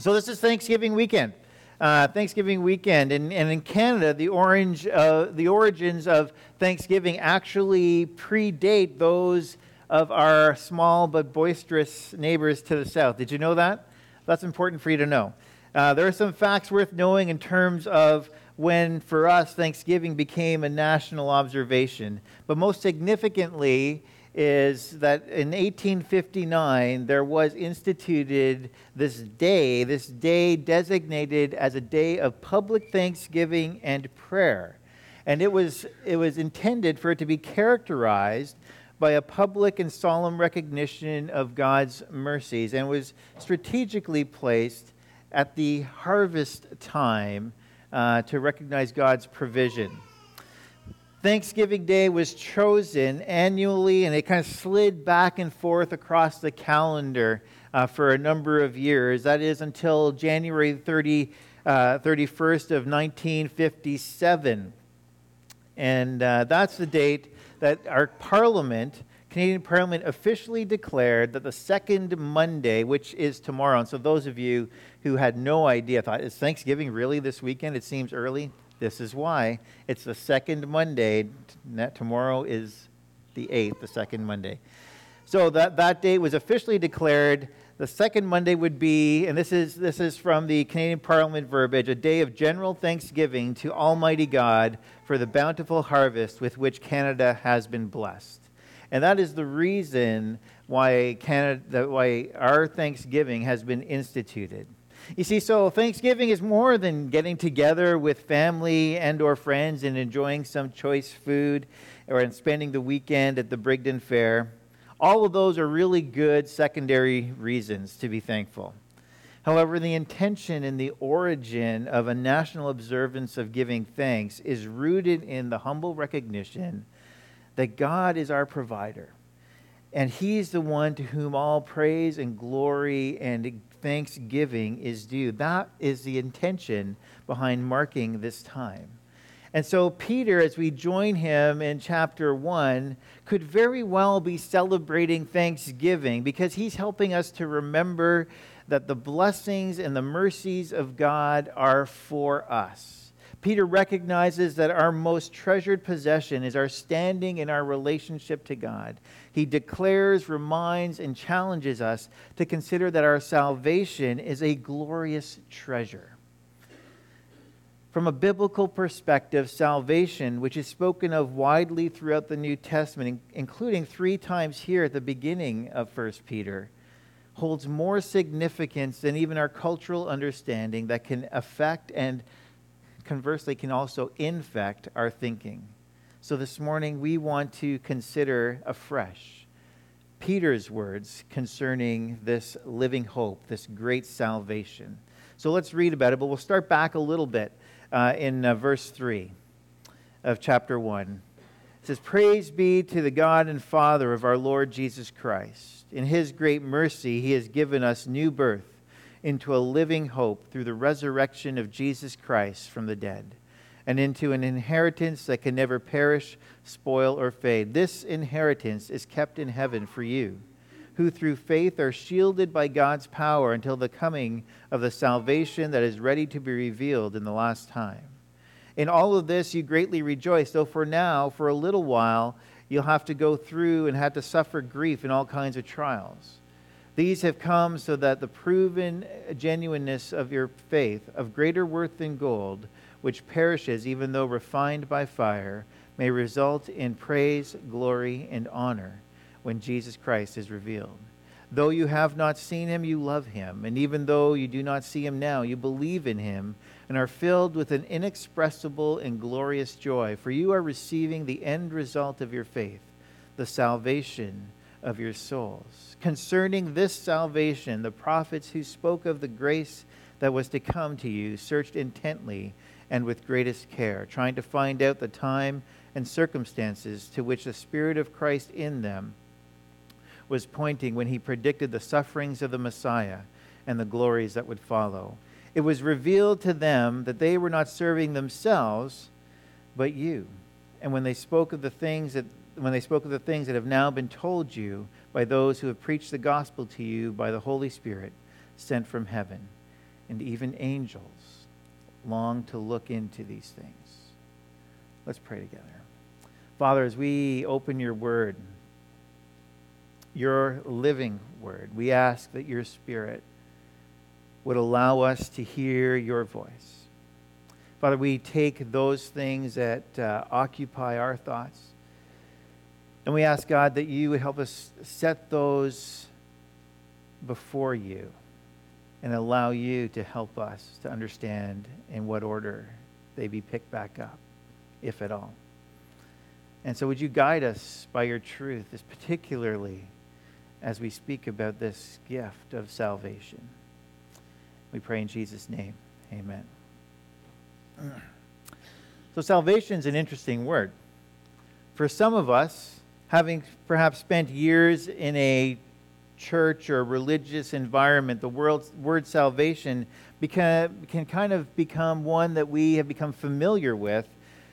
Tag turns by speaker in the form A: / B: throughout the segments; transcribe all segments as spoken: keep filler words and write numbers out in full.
A: So this is Thanksgiving weekend. Uh, Thanksgiving weekend, and, and in Canada, the orange, uh, the origins of Thanksgiving actually predate those of our small but boisterous neighbors to the south. Did you know that? That's important for you to know. Uh, there are some facts worth knowing in terms of when, for us, Thanksgiving became a national observation. But most significantly is that in eighteen fifty-nine, there was instituted this day, this day designated as a day of public thanksgiving and prayer. And it was, it was intended for it to be characterized by a public and solemn recognition of God's mercies, and was strategically placed at the harvest time uh, to recognize God's provision. Thanksgiving Day was chosen annually, and it kind of slid back and forth across the calendar uh, for a number of years. That is until January thirtieth, uh, thirty-first of nineteen fifty-seven. And uh, that's the date that our Parliament, Canadian Parliament, officially declared that the second Monday, which is tomorrow, and so those of you who had no idea, thought, is Thanksgiving really this weekend? It seems early. This is why. It's the second Monday. Tomorrow is the eighth, the second Monday. So that, that date was officially declared. The second Monday would be, and this is this is from the Canadian Parliament verbiage, a day of general thanksgiving to Almighty God for the bountiful harvest with which Canada has been blessed. And that is the reason why Canada, why our Thanksgiving has been instituted. You see, so Thanksgiving is more than getting together with family and or friends and enjoying some choice food or spending the weekend at the Brigden Fair. All of those are really good secondary reasons to be thankful. However, the intention and the origin of a national observance of giving thanks is rooted in the humble recognition that God is our provider. And He's the one to whom all praise and glory and thanksgiving is due. That is the intention behind marking this time. And so Peter, as we join him in chapter one, could very well be celebrating Thanksgiving because he's helping us to remember that the blessings and the mercies of God are for us. Peter recognizes that our most treasured possession is our standing in our relationship to God. He declares, reminds, and challenges us to consider that our salvation is a glorious treasure. From a biblical perspective, salvation, which is spoken of widely throughout the New Testament, including three times here at the beginning of First Peter, holds more significance than even our cultural understanding that can affect and conversely can also infect our thinking. So this morning we want to consider afresh Peter's words concerning this living hope, this great salvation. So let's read about it, but we'll start back a little bit uh, in uh, verse three of chapter one. It says, "Praise be to the God and Father of our Lord Jesus Christ. In His great mercy He has given us new birth into a living hope through the resurrection of Jesus Christ from the dead, and into an inheritance that can never perish, spoil, or fade. This inheritance is kept in heaven for you, who through faith are shielded by God's power until the coming of the salvation that is ready to be revealed in the last time. In all of this you greatly rejoice, though for now, for a little while, you'll have to go through and have to suffer grief in all kinds of trials. These have come so that the proven genuineness of your faith, of greater worth than gold, which perishes even though refined by fire, may result in praise, glory, and honor when Jesus Christ is revealed. Though you have not seen Him, you love Him. And even though you do not see Him now, you believe in Him and are filled with an inexpressible and glorious joy. For you are receiving the end result of your faith, the salvation of your souls. Concerning this salvation, the prophets who spoke of the grace that was to come to you searched intently and with greatest care, trying to find out the time and circumstances to which the Spirit of Christ in them was pointing when He predicted the sufferings of the Messiah and the glories that would follow. It was revealed to them that they were not serving themselves, but you. And when they spoke of the things that when they spoke of the things that have now been told you by those who have preached the gospel to you by the Holy Spirit sent from heaven. and even angels long to look into these things. Let's pray together. Father, as we open your word, your living word, we ask that your Spirit would allow us to hear your voice. Father, we take those things that uh, occupy our thoughts, and we ask, God, that you would help us set those before you and allow you to help us to understand in what order they be picked back up, if at all. And so would you guide us by your truth, as particularly as we speak about this gift of salvation. We pray in Jesus' name. Amen. So salvation is an interesting word. For some of us, having perhaps spent years in a church or religious environment, the word, word salvation become, can kind of become one that we have become familiar with.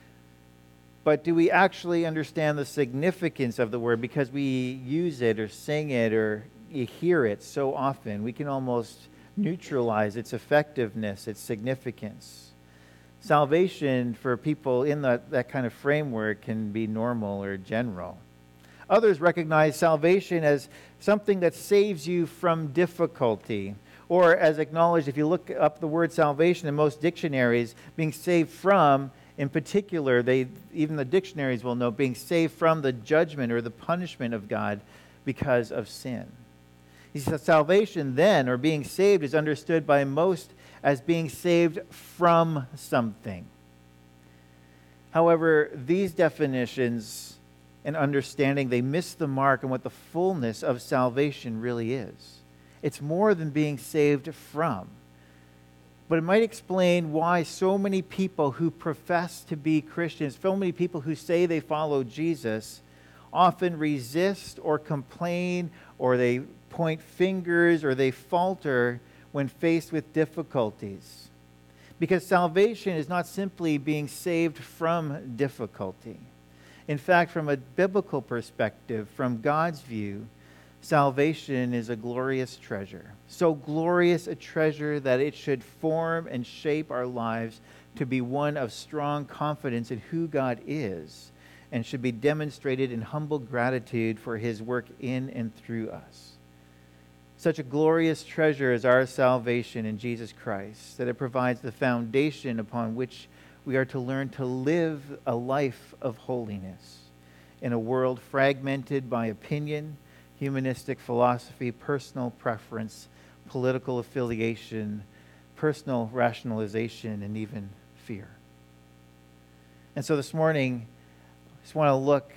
A: But do we actually understand the significance of the word? Because we use it or sing it or you hear it so often, we can almost neutralize its effectiveness, its significance. Salvation for people in that, that kind of framework can be normal or general. Others recognize salvation as something that saves you from difficulty, or as acknowledged, if you look up the word salvation in most dictionaries, being saved from, in particular, they even the dictionaries will know, being saved from the judgment or the punishment of God because of sin. He says salvation then, or being saved, is understood by most as being saved from something. However, these definitions and understanding, they miss the mark on what the fullness of salvation really is. It's more than being saved from. But it might explain why so many people who profess to be Christians, so many people who say they follow Jesus, often resist or complain, or they point fingers, or they falter when faced with difficulties. Because salvation is not simply being saved from difficulty. In fact, from a biblical perspective, from God's view, salvation is a glorious treasure. So glorious a treasure that it should form and shape our lives to be one of strong confidence in who God is, and should be demonstrated in humble gratitude for his work in and through us. Such a glorious treasure is our salvation in Jesus Christ, that it provides the foundation upon which we are to learn to live a life of holiness in a world fragmented by opinion, humanistic philosophy, personal preference, political affiliation, personal rationalization, and even fear. And so this morning, I just want to look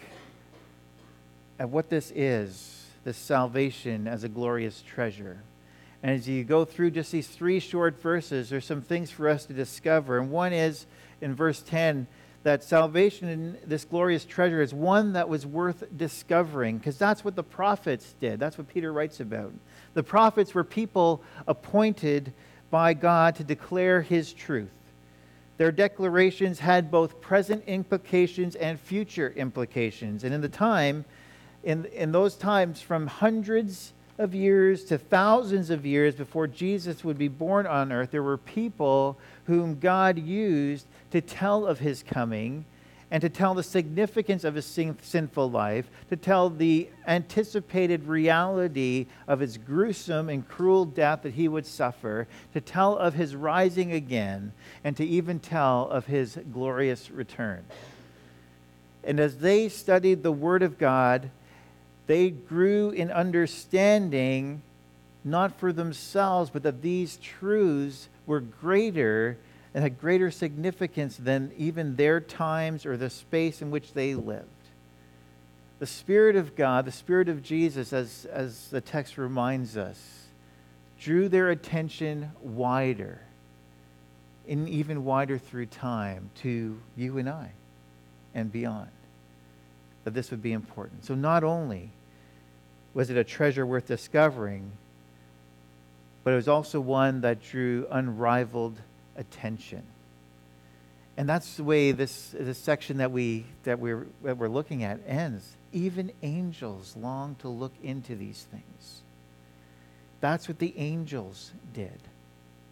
A: at what this is, this salvation as a glorious treasure. And as you go through just these three short verses, there's some things for us to discover. And one is, in verse ten, that salvation in this glorious treasure is one that was worth discovering, because that's what the prophets did. That's what Peter writes about. The prophets were people appointed by God to declare his truth. Their declarations had both present implications and future implications. And in the time, in, in those times, from hundreds of years to thousands of years before Jesus would be born on earth, there were people whom God used to tell of his coming and to tell the significance of his sin- sinful life, to tell the anticipated reality of his gruesome and cruel death that he would suffer, to tell of his rising again, and to even tell of his glorious return. And as they studied the Word of God, they grew in understanding, not for themselves, but that these truths were greater and had greater significance than even their times or the space in which they lived. The Spirit of God, the Spirit of Jesus, as, as the text reminds us, drew their attention wider, and even wider through time, to you and I and beyond, that this would be important. So not only was it a treasure worth discovering, but it was also one that drew unrivaled attention. And that's the way this, this section that, we, that, we're, that we're looking at ends. Even angels long to look into these things. That's what the angels did.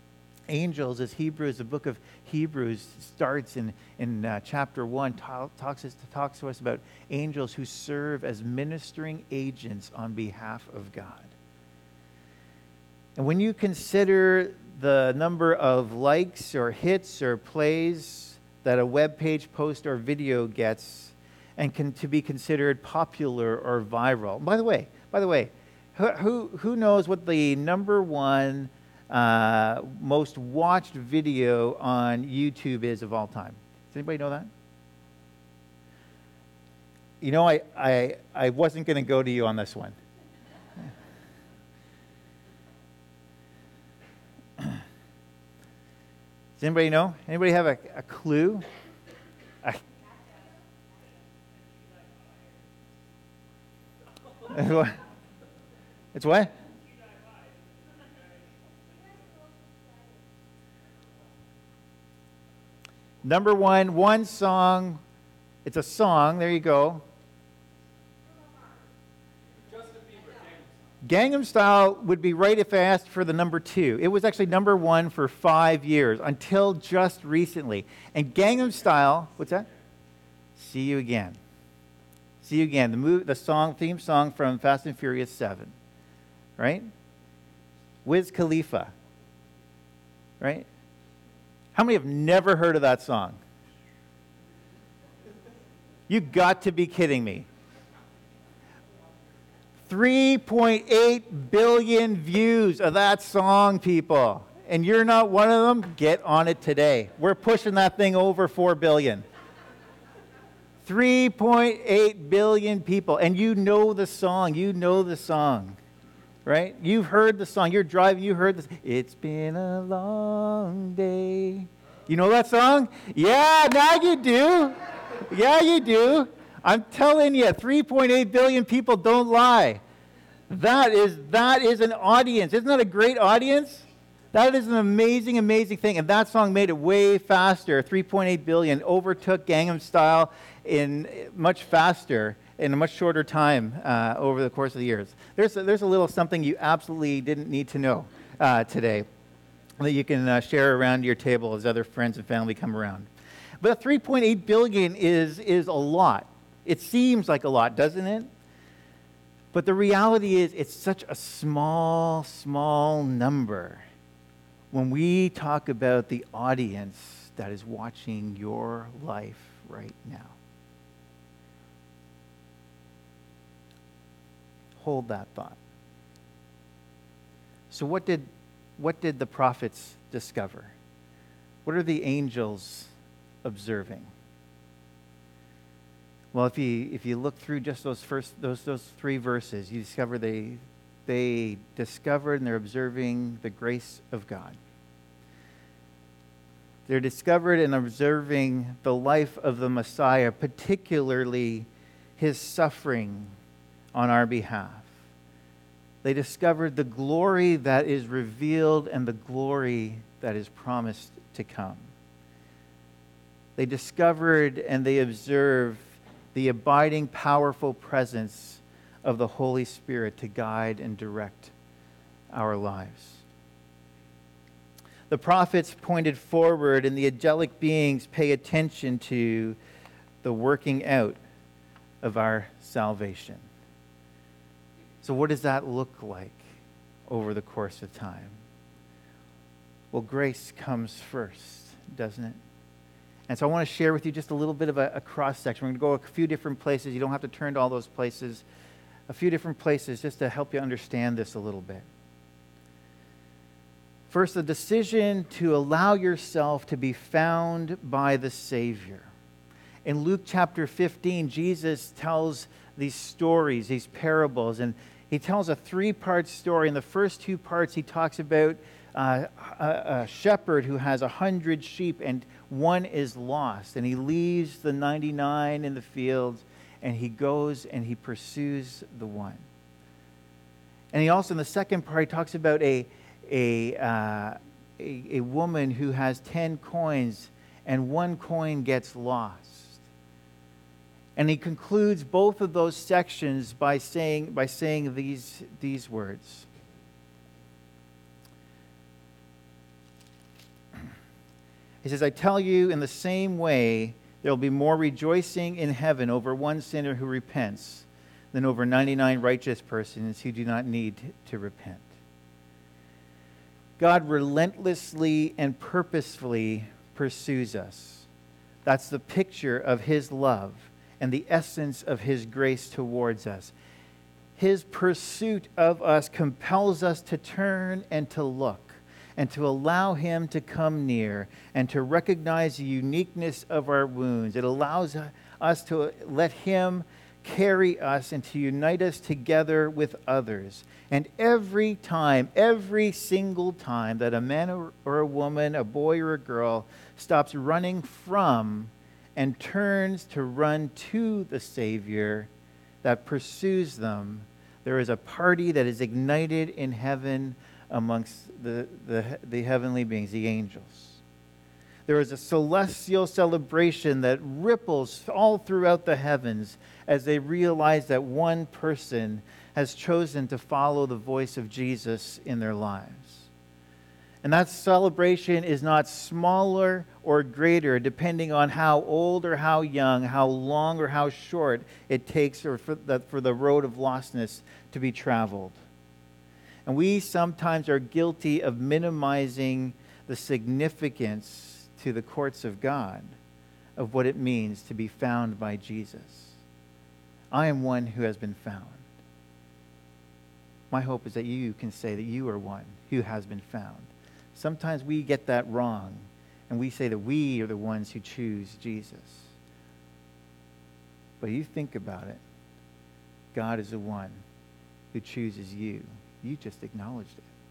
A: Angels, as Hebrews, the book of Hebrews starts in, in uh, chapter one, talk, talks, us, talks to us about angels who serve as ministering agents on behalf of God. And when you consider the number of likes or hits or plays that a web page post or video gets, and can to be considered popular or viral. By the way, by the way, who who knows what the number one uh, most watched video on YouTube is of all time? Does anybody know that? You know, I I, I wasn't going to go to you on this one. Does anybody know? Anybody have a, a clue? I, it's what? Number one, one song. It's a song. There you go. Gangnam Style would be right if I asked for the number two. It was actually number one for five years until just recently. And Gangnam Style, what's that? See You Again. See You Again. The movie, the song, theme song from Fast and Furious seven, right? Wiz Khalifa, right? How many have never heard of that song? You got to be kidding me. three point eight billion views of that song, people. And you're not one of them? Get on it today. We're pushing that thing over four billion. three point eight billion people. And you know the song. You know the song. Right? You've heard the song. You're driving. You heard this. It's been a long day. You know that song? Yeah, now you do. Yeah, you do. I'm telling you, three point eight billion people don't lie. That is, that is an audience. Isn't that a great audience? That is an amazing, amazing thing. And that song made it way faster. three point eight billion overtook Gangnam Style in much faster, in a much shorter time uh, over the course of the years. There's a, there's a little something you absolutely didn't need to know uh, today that you can uh, share around your table as other friends and family come around. But three point eight billion is, is a lot. It seems like a lot, doesn't it? But the reality is it's such a small, small number when we talk about the audience that is watching your life right now. Hold that thought. So what did, what did the prophets discover? What are the angels observing? Well, if you if you look through just those first those those three verses, you discover they they discovered and they're observing the grace of God. They're discovered and observing the life of the Messiah, particularly his suffering on our behalf. They discovered the glory that is revealed and the glory that is promised to come. They discovered and they observed the abiding, powerful presence of the Holy Spirit to guide and direct our lives. The prophets pointed forward, and the angelic beings pay attention to the working out of our salvation. So what does that look like over the course of time? Well, grace comes first, doesn't it? And so I want to share with you just a little bit of a, a cross-section. We're going to go a few different places. You don't have to turn to all those places. A few different places just to help you understand this a little bit. First, the decision to allow yourself to be found by the Savior. In Luke chapter fifteen, Jesus tells these stories, these parables, and he tells a three-part story. In the first two parts, he talks about uh, a, a shepherd who has a hundred sheep and one is lost, and he leaves the ninety-nine in the field, and he goes and he pursues the one. And he also, in the second part, he talks about a a uh, a, a woman who has ten coins, and one coin gets lost. And he concludes both of those sections by saying by saying these these words. He says, I tell you, in the same way, there will be more rejoicing in heaven over one sinner who repents than over ninety-nine righteous persons who do not need to repent. God relentlessly and purposefully pursues us. That's the picture of his love and the essence of his grace towards us. His pursuit of us compels us to turn and to look and to allow him to come near and to recognize the uniqueness of our wounds. It allows us to let him carry us and to unite us together with others. And every time, every single time that a man or, or a woman, a boy or a girl stops running from and turns to run to the Savior that pursues them, there is a party that is ignited in heaven amongst the, the, the heavenly beings, the angels. There is a celestial celebration that ripples all throughout the heavens as they realize that one person has chosen to follow the voice of Jesus in their lives. And that celebration is not smaller or greater depending on how old or how young, how long or how short it takes or for the, for the road of lostness to be traveled. And we sometimes are guilty of minimizing the significance to the courts of God of what it means to be found by Jesus. I am one who has been found. My hope is that you can say that you are one who has been found. Sometimes we get that wrong, and we say that we are the ones who choose Jesus. But you think about it. God is the one who chooses you. You just acknowledged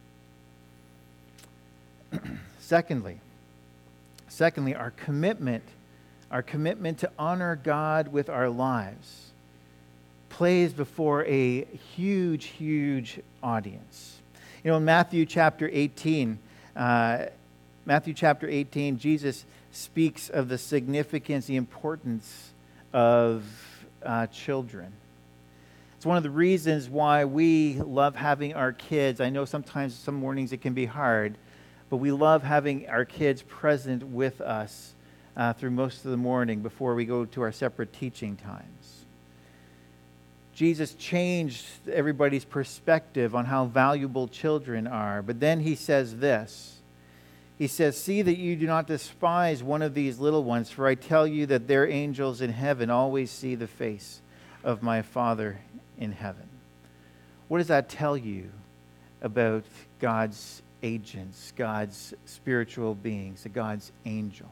A: it. Secondly, secondly, our commitment, our commitment to honor God with our lives plays before a huge, huge audience. You know, in Matthew chapter eighteen, uh, Matthew chapter eighteen, Jesus speaks of the significance, the importance of uh, children. It's one of the reasons why we love having our kids. I know sometimes some mornings it can be hard, but we love having our kids present with us uh, through most of the morning before we go to our separate teaching times. Jesus changed everybody's perspective on how valuable children are. But then he says this. He says, "See that you do not despise one of these little ones, for I tell you that their angels in heaven always see the face of my Father in heaven." What does that tell you about God's agents, God's spiritual beings, God's angels?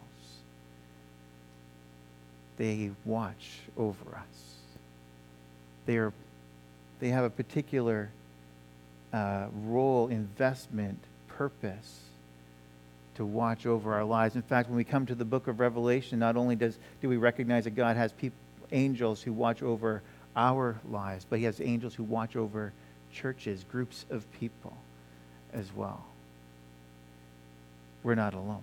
A: They watch over us. They are, they have a particular uh, role, investment, purpose to watch over our lives. In fact, when we come to the book of Revelation, not only does do we recognize that God has people, angels who watch over our lives, but he has angels who watch over churches, groups of people as well. We're not alone.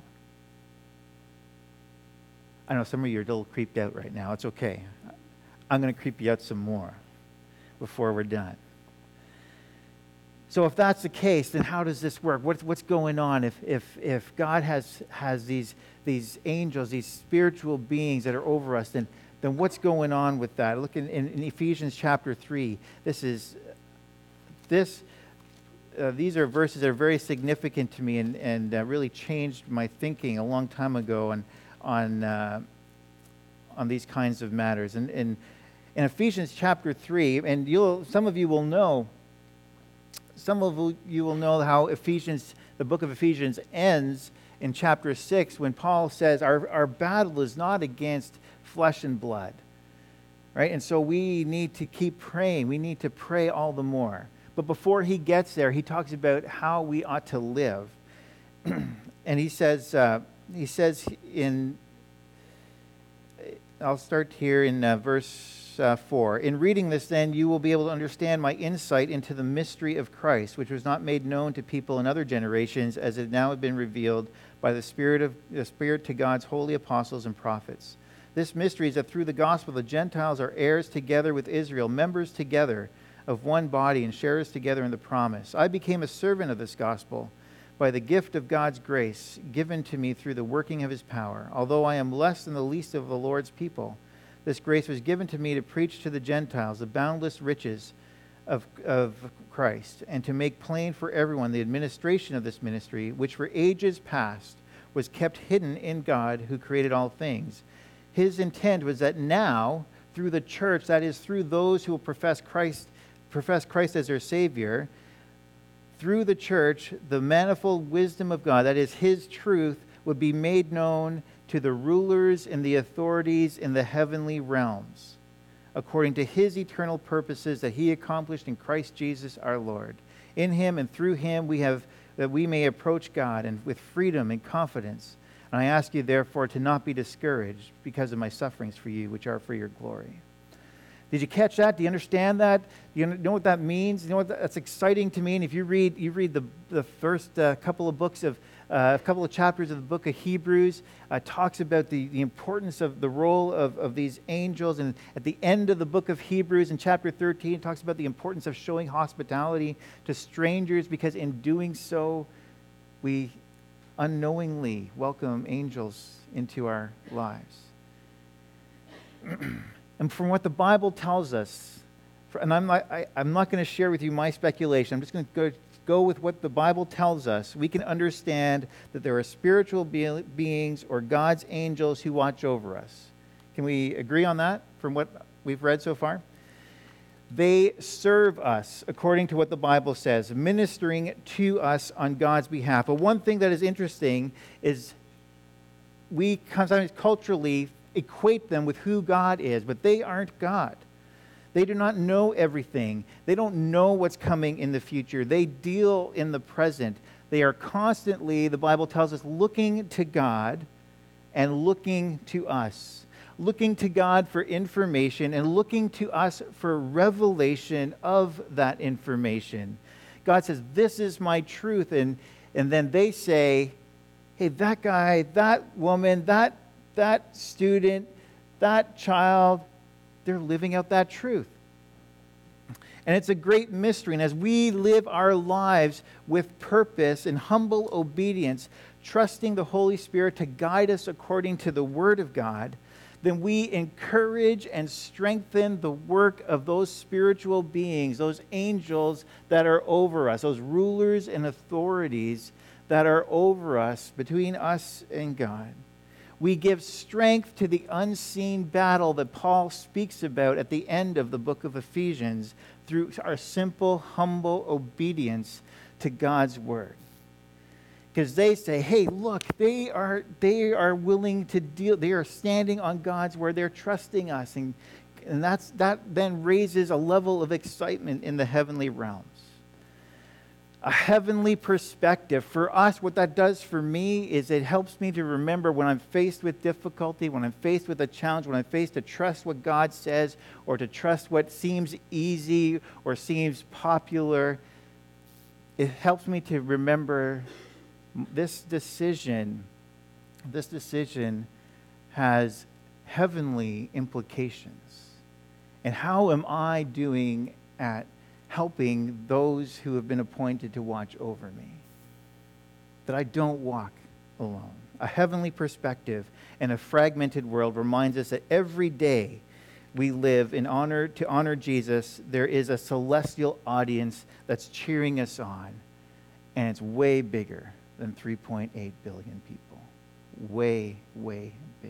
A: I know some of you are a little creeped out right now. It's okay. I'm going to creep you out some more before we're done. So if that's the case, then how does this work? What's, what's going on if, if, if God has, has these, these angels, these spiritual beings that are over us, then, then what's going on with that? Look in, in, in Ephesians chapter three. This is, this, uh, these are verses that are very significant to me and, and uh, really changed my thinking a long time ago on, on, uh, on these kinds of matters. And, and in Ephesians chapter three, and you'll, some of you will know, some of you will know how Ephesians, the book of Ephesians ends in chapter six when Paul says our, our battle is not against flesh and blood, right? And so we need to keep praying. We need to pray all the more. But before he gets there, he talks about how we ought to live. And he says, uh, he says in, I'll start here in uh, verse Uh, four. "In reading this, then, you will be able to understand my insight into the mystery of Christ, which was not made known to people in other generations, as it now has been revealed by the Spirit of the Spirit to God's holy apostles and prophets. This mystery is that through the gospel the Gentiles are heirs together with Israel, members together of one body, and sharers together in the promise. I became a servant of this gospel, by the gift of God's grace given to me through the working of his power. Although I am less than the least of the Lord's people, this grace was given to me to preach to the Gentiles the boundless riches of, of Christ, and to make plain for everyone the administration of this ministry, which for ages past was kept hidden in God who created all things. His intent was that now, through the church, that is, through those who will profess Christ, profess Christ as their Savior, through the church, the manifold wisdom of God, that is, his truth, would be made known to the rulers and the authorities in the heavenly realms, according to his eternal purposes that he accomplished in Christ Jesus our Lord. In him and through him we have that we may approach God and with freedom and confidence. And I ask you, therefore, to not be discouraged because of my sufferings for you, which are for your glory. Did you catch that? Do you understand that? Do you know what that means? You know what? That's exciting to me. And if you read, you read the the first uh, couple of books of, uh, a couple of chapters of the book of Hebrews, uh, talks about the, the importance of the role of, of these angels. And at the end of the book of Hebrews, in chapter thirteen, it talks about the importance of showing hospitality to strangers, because in doing so, we unknowingly welcome angels into our lives. And from what the Bible tells us, and I'm not, I, I'm not going to share with you my speculation, I'm just going to go, go with what the Bible tells us, we can understand that there are spiritual be- beings or God's angels who watch over us. Can we agree on that from what we've read so far? They serve us according to what the Bible says, ministering to us on God's behalf. But one thing that is interesting is we sometimes culturally equate them with who God is, but they aren't God. They do not know everything. They don't know what's coming in the future. They deal in the present. They are constantly, the Bible tells us, looking to God and looking to us. Looking to God for information and looking to us for revelation of that information. God says, this is my truth. And, and then they say, hey, that guy, that woman, that that student, that child, they're living out that truth. And it's a great mystery. And as we live our lives with purpose and humble obedience, trusting the Holy Spirit to guide us according to the Word of God, then we encourage and strengthen the work of those spiritual beings, those angels that are over us, those rulers and authorities that are over us, between us and God. We give strength to the unseen battle that Paul speaks about at the end of the book of Ephesians through our simple, humble obedience to God's word. Because they say, hey, look, they are they are willing to deal, they are standing on God's word, they're trusting us. And, and that's that then raises a level of excitement in the heavenly realms. A heavenly perspective. For us, what that does for me is it helps me to remember when I'm faced with difficulty, when I'm faced with a challenge, when I'm faced to trust what God says or to trust what seems easy or seems popular. It helps me to remember this decision, this decision has heavenly implications. And how am I doing at helping those who have been appointed to watch over me? That I don't walk alone. A heavenly perspective in a fragmented world reminds us that every day we live in honor to honor Jesus, there is a celestial audience that's cheering us on, and it's way bigger than three point eight billion people. Way, way bigger.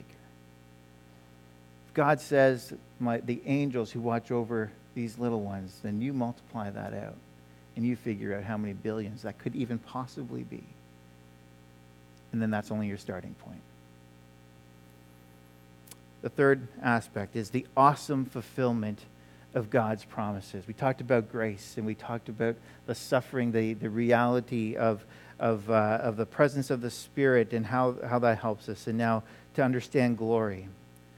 A: God says, my, the angels who watch over these little ones, then you multiply that out and you figure out how many billions that could even possibly be. And then that's only your starting point. The third aspect is the awesome fulfillment of God's promises. We talked about grace, and we talked about the suffering, the, the reality of, of, uh, of the presence of the Spirit and how, how that helps us. And now to understand glory.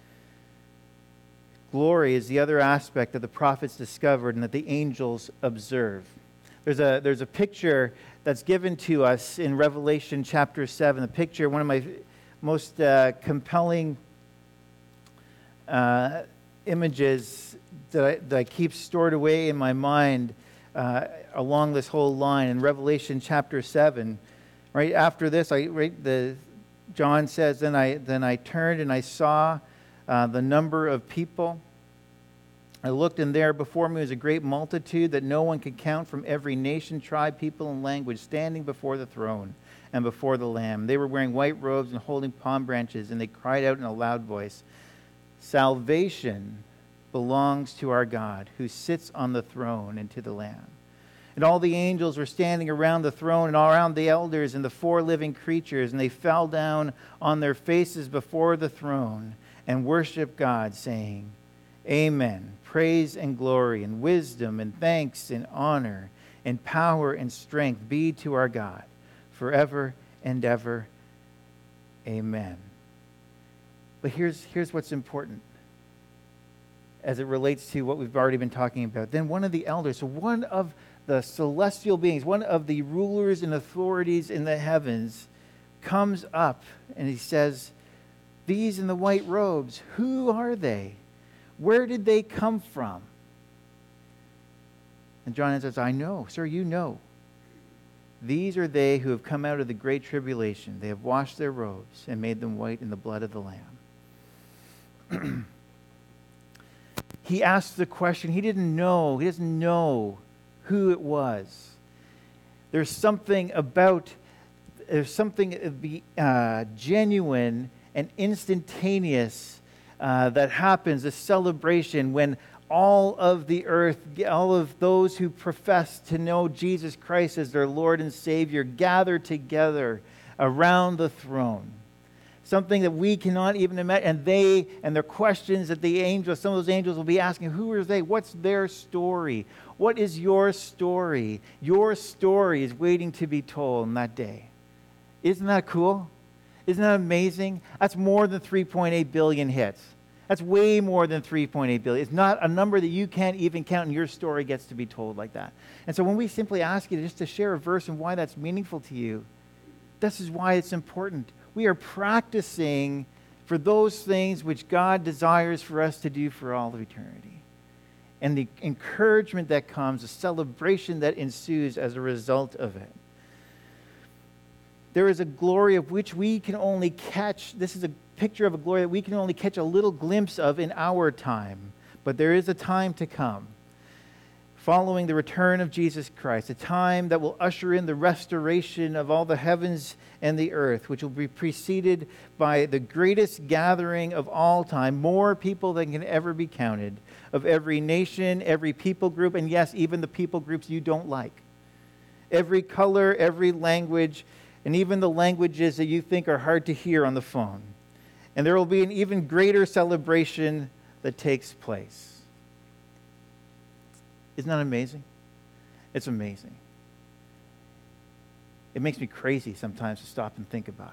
A: Glory is the other aspect that the prophets discovered and that the angels observe. There's a, there's a picture that's given to us in Revelation chapter seven. The picture, one of my most uh, compelling uh, images that I, that I keep stored away in my mind uh, along this whole line. In Revelation chapter seven, Right after this, I right the John says, then I then I turned and I saw uh, the number of people. I looked, and there before me was a great multitude that no one could count, from every nation, tribe, people, and language, standing before the throne and before the Lamb. They were wearing white robes and holding palm branches, and they cried out in a loud voice, "Salvation belongs to our God, who sits on the throne, and to the Lamb." And all the angels were standing around the throne and all around the elders and the four living creatures, and they fell down on their faces before the throne and worshiped God, saying, "Amen. Praise and glory and wisdom and thanks and honor and power and strength be to our God forever and ever. Amen." But here's, here's what's important as it relates to what we've already been talking about. Then one of the elders, so one of the celestial beings, one of the rulers and authorities in the heavens, comes up and he says, "These in the white robes, who are they? Where did they come from?" And John answers, "I know, sir, you know. These are they who have come out of the great tribulation. They have washed their robes and made them white in the blood of the Lamb." He asked the question. He didn't know. He doesn't know who it was. There's something about, there's something uh, genuine and instantaneous uh, that happens, a celebration when all of the earth, all of those who profess to know Jesus Christ as their Lord and Savior gather together around the throne. Something that we cannot even imagine. And they, and their questions that the angels, some of those angels will be asking, who are they? What's their story? What is your story? Your story is waiting to be told on that day. Isn't that cool? Isn't that amazing? That's more than three point eight billion hits. That's way more than three point eight billion. It's not a number that you can't even count, and your story gets to be told like that. And so when we simply ask you just to share a verse and why that's meaningful to you, this is why it's important. We are practicing for those things which God desires for us to do for all of eternity. And the encouragement that comes, the celebration that ensues as a result of it. There is a glory of which we can only catch, this is a picture of a glory that we can only catch a little glimpse of in our time. But there is a time to come, following the return of Jesus Christ, a time that will usher in the restoration of all the heavens and the earth, which will be preceded by the greatest gathering of all time, more people than can ever be counted, of every nation, every people group, and yes, even the people groups you don't like. Every color, every language, and even the languages that you think are hard to hear on the phone. And there will be an even greater celebration that takes place. Isn't that amazing? It's amazing. It makes me crazy sometimes to stop and think about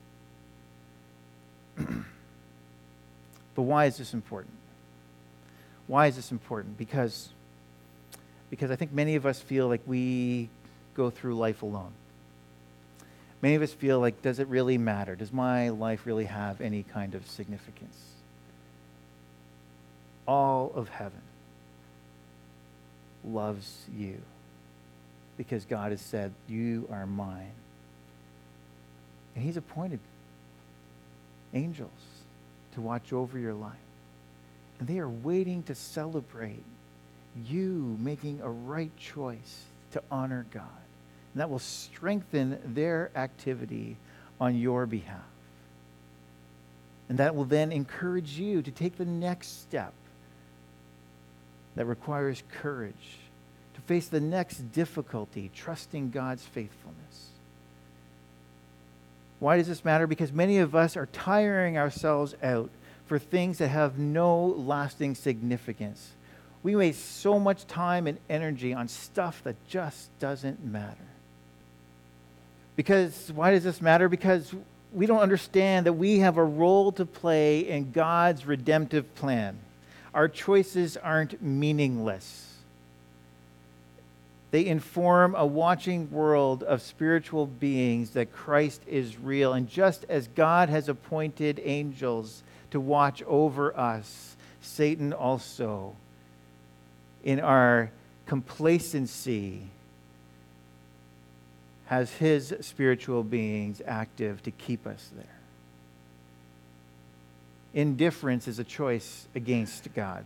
A: it. But why is this important? Why is this important? Because, because I think many of us feel like we go through life alone. Many of us feel like, does it really matter? Does my life really have any kind of significance? All of heaven loves you because God has said, you are mine. And he's appointed angels to watch over your life. And they are waiting to celebrate you making a right choice to honor God. And that will strengthen their activity on your behalf. And that will then encourage you to take the next step that requires courage, to face the next difficulty, trusting God's faithfulness. Why does this matter? Because many of us are tiring ourselves out for things that have no lasting significance. We waste so much time and energy on stuff that just doesn't matter. Because, why does this matter? Because we don't understand that we have a role to play in God's redemptive plan. Our choices aren't meaningless. They inform a watching world of spiritual beings that Christ is real. And just as God has appointed angels to watch over us, Satan also, in our complacency, has his spiritual beings active to keep us there. Indifference is a choice against God.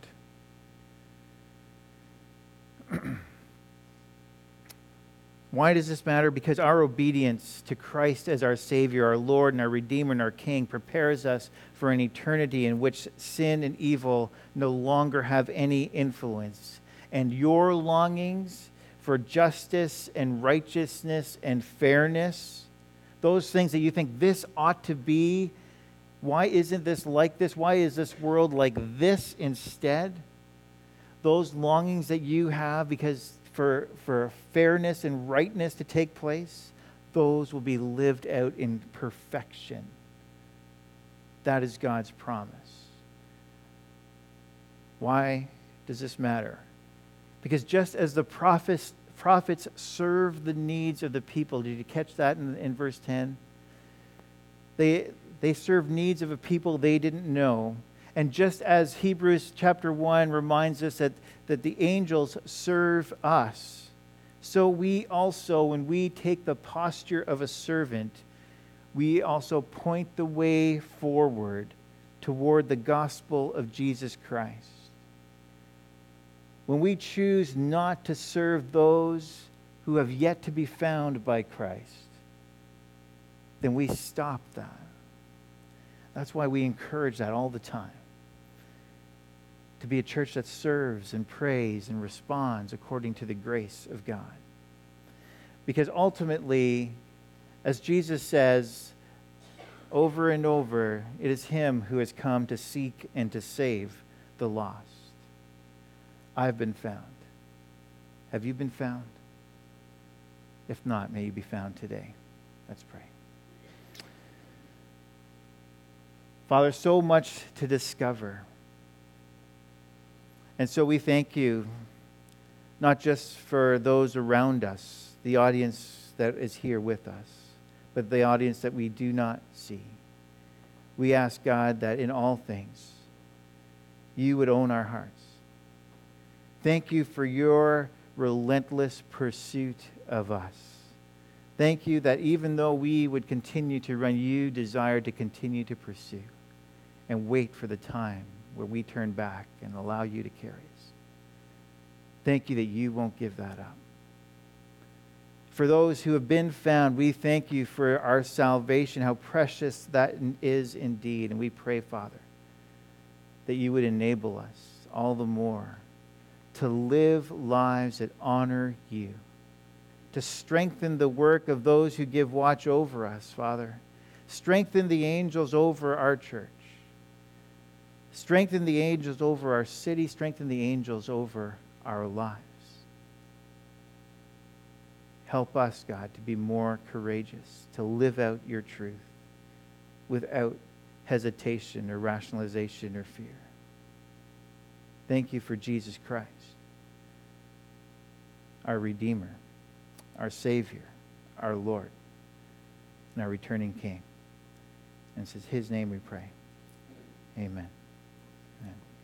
A: Why does this matter? Because our obedience to Christ as our Savior, our Lord and our Redeemer and our King prepares us for an eternity in which sin and evil no longer have any influence. And your longings for justice and righteousness and fairness, those things that you think this ought to be, why isn't this like this? Why is this world like this instead? Those longings that you have because for, for fairness and rightness to take place, those will be lived out in perfection. That is God's promise. Why does this matter? Because just as the prophets, prophets serve the needs of the people, did you catch that in, in verse ten? They, they serve needs of a people they didn't know. And just as Hebrews chapter one reminds us that, that the angels serve us, so we also, when we take the posture of a servant, we also point the way forward toward the gospel of Jesus Christ. When we choose not to serve those who have yet to be found by Christ, then we stop that. That's why we encourage that all the time. To be a church that serves and prays and responds according to the grace of God. Because ultimately, as Jesus says over and over, it is Him who has come to seek and to save the lost. I've been found. Have you been found? If not, may you be found today. Let's pray. Father, so much to discover. And so we thank you, not just for those around us, the audience that is here with us, but the audience that we do not see. We ask, God, that in all things, you would own our hearts. Thank you for your relentless pursuit of us. Thank you that even though we would continue to run, you desire to continue to pursue and wait for the time where we turn back and allow you to carry us. Thank you that you won't give that up. For those who have been found, we thank you for our salvation, how precious that is indeed. And we pray, Father, that you would enable us all the more to live lives that honor you, to strengthen the work of those who give watch over us, Father. Strengthen the angels over our church. Strengthen the angels over our city. Strengthen the angels over our lives. Help us, God, to be more courageous, to live out your truth without hesitation or rationalization or fear. Thank you for Jesus Christ, our Redeemer, our Savior, our Lord, and our returning King. And it's in His name we pray. Amen. Amen.